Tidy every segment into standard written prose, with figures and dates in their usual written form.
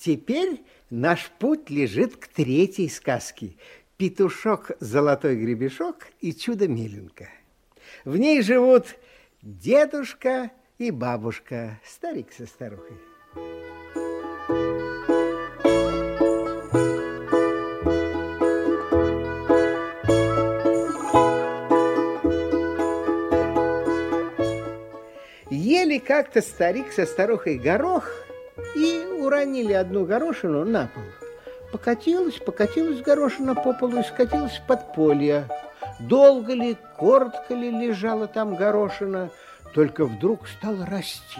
Теперь наш путь лежит к третьей сказке. «Петушок, золотой гребешок и чудо-меленка». В ней живут дедушка и бабушка, старик со старухой. Ели как-то старик со старухой горох и уронили одну горошину на пол. Покатилась горошина по полу и скатилась в подполье. Долго ли, коротко ли лежала там горошина, только вдруг стала расти.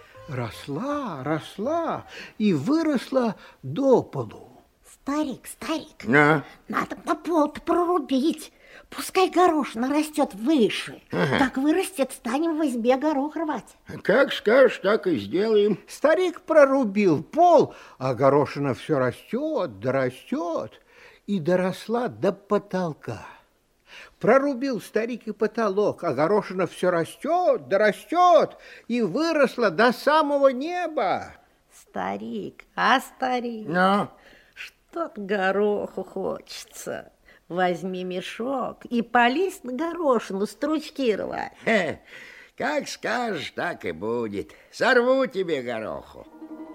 Росла и выросла до полу. Старик, надо на пол-то прорубить. Пускай горошина растет выше. Ага. Как вырастет, станем в избе горох рвать. Как скажешь, так и сделаем. Старик прорубил пол, а горошина все растет, да растет, и доросла до потолка. Прорубил старик и потолок, а горошина все растет, да растет, и выросла до самого неба. Старик, Ну? Что-то гороху хочется. Возьми мешок и полезь на горошину стручки рвать. Как скажешь, так и будет. Сорву тебе гороху.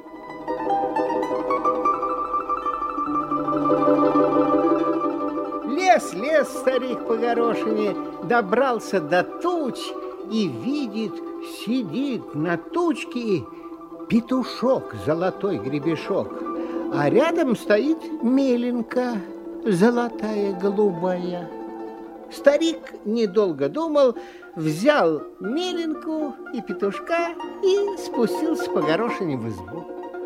Лез старик по горошине, добрался до туч и видит, сидит на тучке петушок, золотой гребешок, а рядом стоит меленка, золотая голубая. Старик, недолго думал, взял меленку и петушка и спустился по горошине в избу.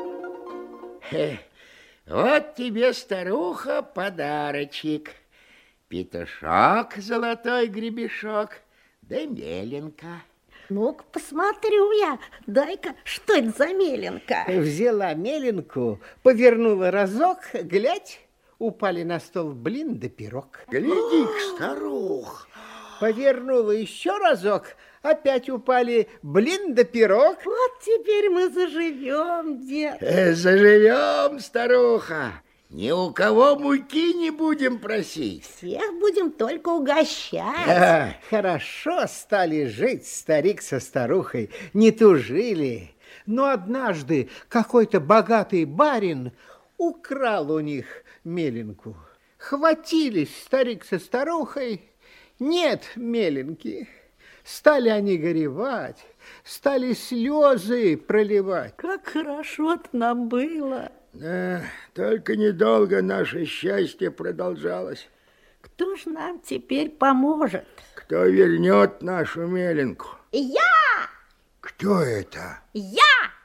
Вот тебе, старуха, подарочек. Петушок, золотой гребешок, да меленка. Ну-ка, посмотрю я. Дай-ка, что это за меленка? Взяла меленку, повернула разок, глядь, упали на стол блин да пирог. Гляди-ка, старух. Повернула еще разок, опять упали блин да пирог. Вот теперь мы заживем, дед. Заживем, старуха. Ни у кого муки не будем просить. Всех будем только угощать. Хорошо стали жить старик со старухой, не тужили. Но однажды какой-то богатый барин украл у них меленку. Хватились старик со старухой, нет меленки. Стали они горевать, стали слезы проливать. Как хорошо-то нам было. Да, только недолго наше счастье продолжалось. Кто ж нам теперь поможет? Кто вернет нашу меленку? Я! Кто это? Я!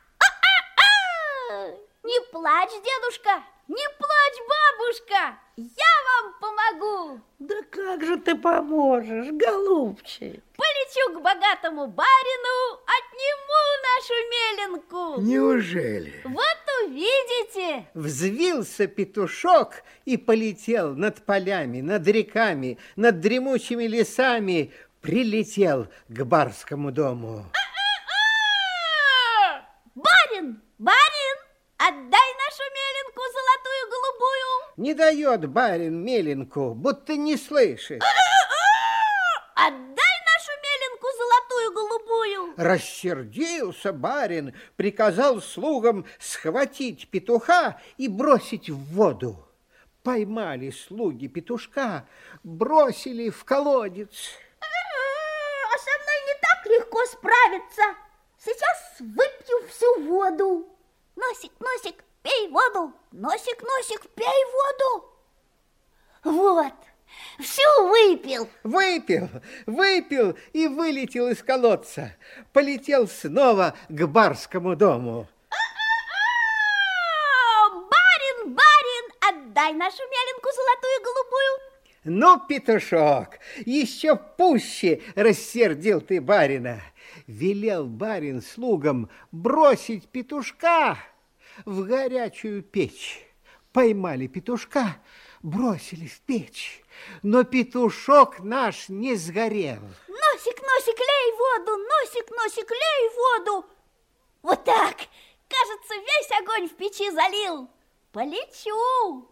Не плачь, дедушка, не плачь, бабушка, я вам помогу. Да как же ты поможешь, голубчик? Полечу к богатому барину, отниму нашу меленку. Неужели? Вот увидите. Взвился петушок и полетел над полями, над реками, над дремучими лесами, прилетел к барскому дому. Барин, барин, отдай нашу меленку золотую голубую. Не дает барин меленку, будто не слышит. Отдай нашу меленку золотую голубую. Рассердился барин, приказал слугам схватить петуха и бросить в воду. Поймали слуги петушка, бросили в колодец. А со мной не так легко справиться. Сейчас выпью всю воду. Носик, носик, пей воду. Носик, носик, пей воду. Вот, всю выпил. Выпил и вылетел из колодца. Полетел снова к барскому дому. Барин, барин, отдай нашу меленку золотую голубую. Ну, петушок, еще пуще рассердил ты барина. Велел барин слугам бросить петушка в горячую печь. Поймали петушка, бросили в печь, но петушок наш не сгорел. Носик, носик, лей воду, носик, носик, лей воду. Вот так, кажется, весь огонь в печи залил. Полечу.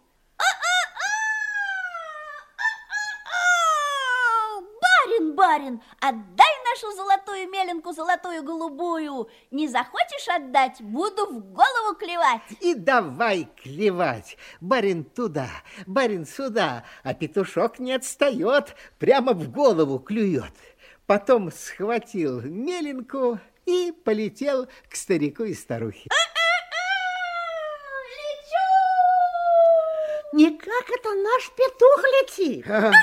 Барин, отдай нашу золотую меленку, золотую голубую. Не захочешь отдать, буду в голову клевать. И давай клевать. Барин туда, барин сюда, а петушок не отстает, прямо в голову клюет. Потом схватил меленку и полетел к старику и старухе. Никак это наш петух летит.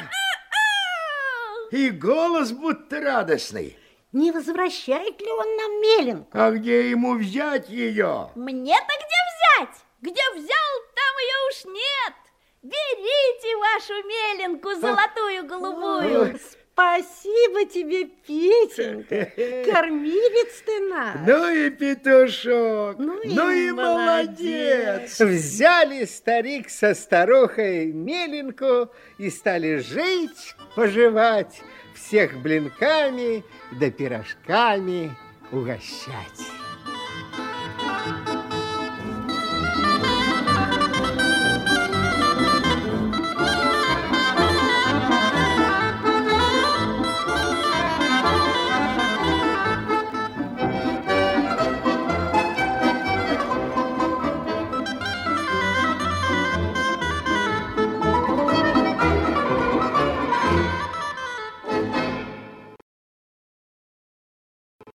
И голос будто радостный. Не возвращает ли он нам меленку? А где ему взять ее? Мне-то где взять? Где взял, там ее уж нет. Берите вашу меленку, золотую голубую. Спасибо тебе, Петенька. Кормилец ты наш. Ну и петушок, ну и молодец. Взяли старик со старухой меленку и стали жить, поживать, всех блинками да пирожками угощать.